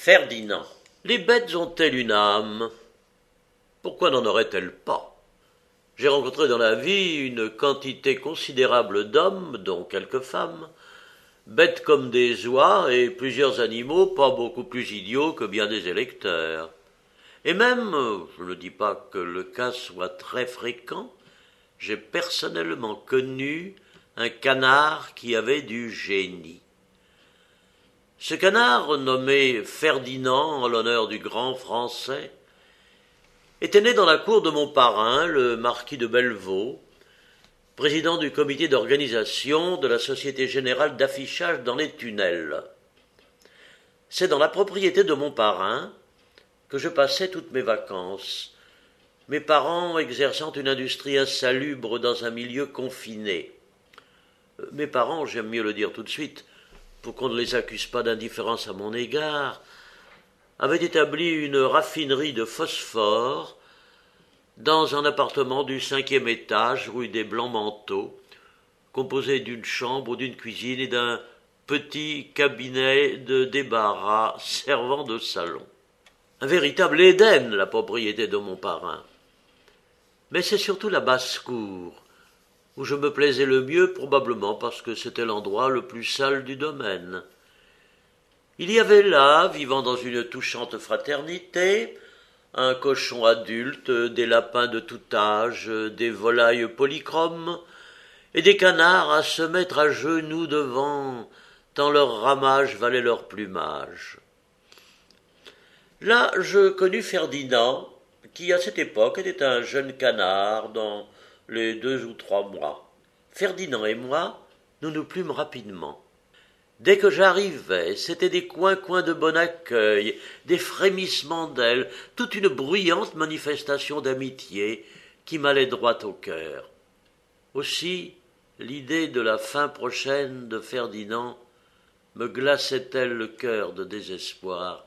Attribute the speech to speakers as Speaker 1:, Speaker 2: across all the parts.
Speaker 1: Ferdinand. Les bêtes ont-elles une âme? Pourquoi n'en auraient-elles pas? J'ai rencontré dans la vie une quantité considérable d'hommes, dont quelques femmes, bêtes comme des oies et plusieurs animaux pas beaucoup plus idiots que bien des électeurs. Et même, je ne dis pas que le cas soit très fréquent, j'ai personnellement connu un canard qui avait du génie. Ce canard, nommé Ferdinand en l'honneur du grand Français, était né dans la cour de mon parrain, le marquis de Bellevaux, président du comité d'organisation de la Société générale d'affichage dans les tunnels. C'est dans la propriété de mon parrain que je passais toutes mes vacances, mes parents exerçant une industrie insalubre dans un milieu confiné. Mes parents, j'aime mieux le dire tout de suite, pour qu'on ne les accuse pas d'indifférence à mon égard, avaient établi une raffinerie de phosphore dans un appartement du 5e étage, rue des Blancs-Manteaux, composé d'une chambre, d'une cuisine et d'un petit cabinet de débarras servant de salon. Un véritable Éden, la propriété de mon parrain. Mais c'est surtout la basse-cour, où je me plaisais le mieux, probablement parce que c'était l'endroit le plus sale du domaine. Il y avait là, vivant dans une touchante fraternité, un cochon adulte, des lapins de tout âge, des volailles polychromes, et des canards à se mettre à genoux devant, tant leur ramage valait leur plumage. Là, je connus Ferdinand, qui à cette époque était un jeune canard dans les 2 ou 3 mois. Ferdinand et moi, nous nous plûmes rapidement. Dès que j'arrivais, c'était des coins de bon accueil, des frémissements d'ailes, toute une bruyante manifestation d'amitié qui m'allait droit au cœur. Aussi, l'idée de la fin prochaine de Ferdinand me glaçait-elle le cœur de désespoir.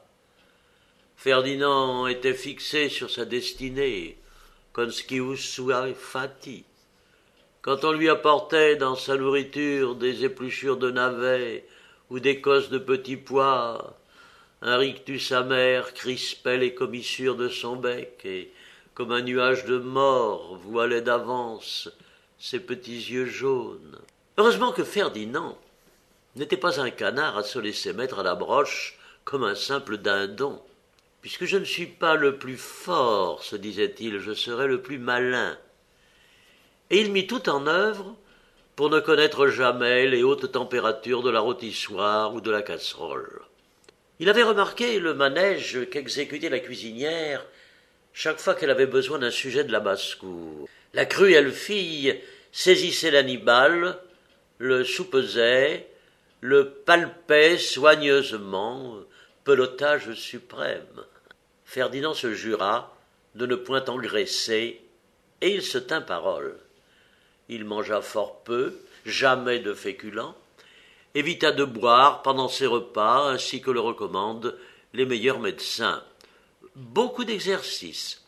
Speaker 1: Ferdinand était fixé sur sa destinée, conscius suae fati. Quand on lui apportait dans sa nourriture des épluchures de navets ou des cosses de petits pois, un rictus amer crispait les commissures de son bec et, comme un nuage de mort, voilait d'avance ses petits yeux jaunes. Heureusement que Ferdinand n'était pas un canard à se laisser mettre à la broche comme un simple dindon. Puisque je ne suis pas le plus fort, se disait-il, je serai le plus malin. Et il mit tout en œuvre pour ne connaître jamais les hautes températures de la rôtissoire ou de la casserole. Il avait remarqué le manège qu'exécutait la cuisinière chaque fois qu'elle avait besoin d'un sujet de la basse-cour. La cruelle fille saisissait l'annibale, le soupesait, le palpait soigneusement, pelotage suprême. Ferdinand se jura de ne point engraisser, et il se tint parole. Il mangea fort peu, jamais de féculents, évita de boire pendant ses repas, ainsi que le recommandent les meilleurs médecins. Beaucoup d'exercices.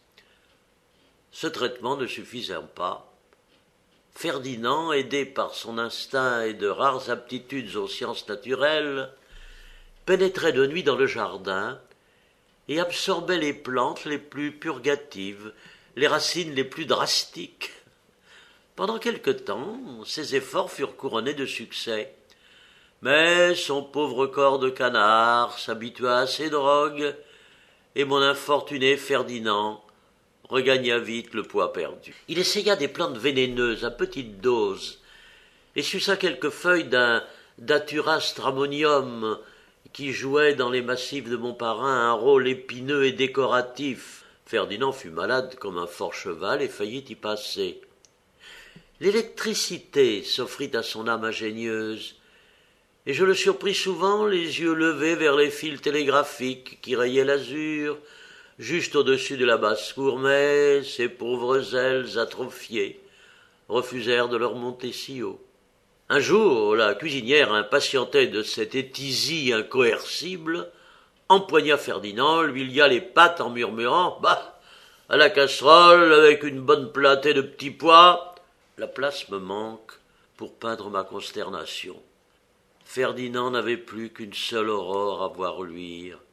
Speaker 1: Ce traitement ne suffisant pas, Ferdinand, aidé par son instinct et de rares aptitudes aux sciences naturelles, pénétrait de nuit dans le jardin et absorbait les plantes les plus purgatives, les racines les plus drastiques. Pendant quelque temps, ses efforts furent couronnés de succès. Mais son pauvre corps de canard s'habitua à ses drogues, et mon infortuné Ferdinand regagna vite le poids perdu. Il essaya des plantes vénéneuses à petite dose, et suça quelques feuilles d'un Datura stramonium, qui jouait dans les massifs de mon parrain un rôle épineux et décoratif. Ferdinand fut malade comme un fort cheval et faillit y passer. L'électricité s'offrit à son âme ingénieuse, et je le surpris souvent les yeux levés vers les fils télégraphiques qui rayaient l'azur, juste au-dessus de la basse-cour, mais ses pauvres ailes atrophiées refusèrent de leur monter si haut. Un jour, la cuisinière, impatientée de cette étisie incoercible, empoigna Ferdinand, lui lia les pattes en murmurant « Bah, à la casserole, avec une bonne platée de petits pois !» La place me manque pour peindre ma consternation. Ferdinand n'avait plus qu'une seule aurore à voir luire,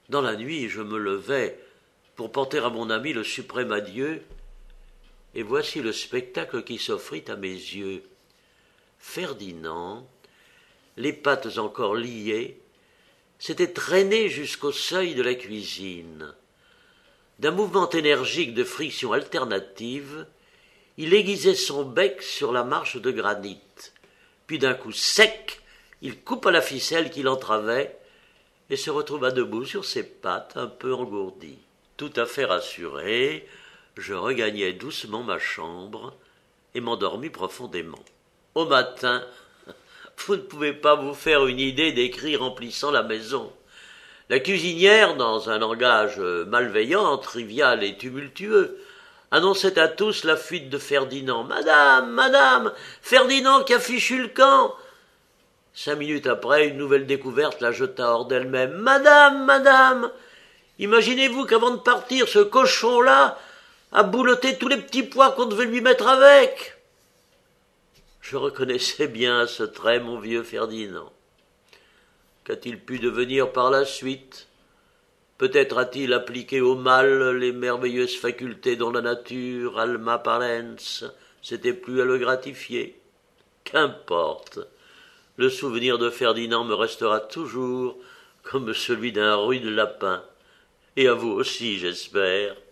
Speaker 1: Dans la nuit, je me levais pour porter à mon ami le suprême adieu, et voici le spectacle qui s'offrit à mes yeux. Ferdinand, les pattes encore liées, s'était traîné jusqu'au seuil de la cuisine. D'un mouvement énergique de friction alternative, il aiguisait son bec sur la marche de granit. Puis d'un coup sec, il coupa la ficelle qui l'entravait et se retrouva debout sur ses pattes un peu engourdies. Tout à fait rassuré, je regagnai doucement ma chambre et m'endormis profondément. Au matin, vous ne pouvez pas vous faire une idée des cris remplissant la maison. La cuisinière, dans un langage malveillant, trivial et tumultueux, annonçait à tous la fuite de Ferdinand. « Madame, madame, Ferdinand qui a fichu le camp !» 5 minutes après, une nouvelle découverte la jeta hors d'elle-même. « Madame, madame, imaginez-vous qu'avant de partir, ce cochon-là a bouloté tous les petits pois qu'on devait lui mettre avec !» Je reconnaissais bien à ce trait mon vieux Ferdinand. Qu'a-t-il pu devenir par la suite ? Peut-être a-t-il appliqué au mal les merveilleuses facultés dont la nature, alma parens, s'était plus à le gratifier. Qu'importe, le souvenir de Ferdinand me restera toujours comme celui d'un rude lapin, et à vous aussi, j'espère.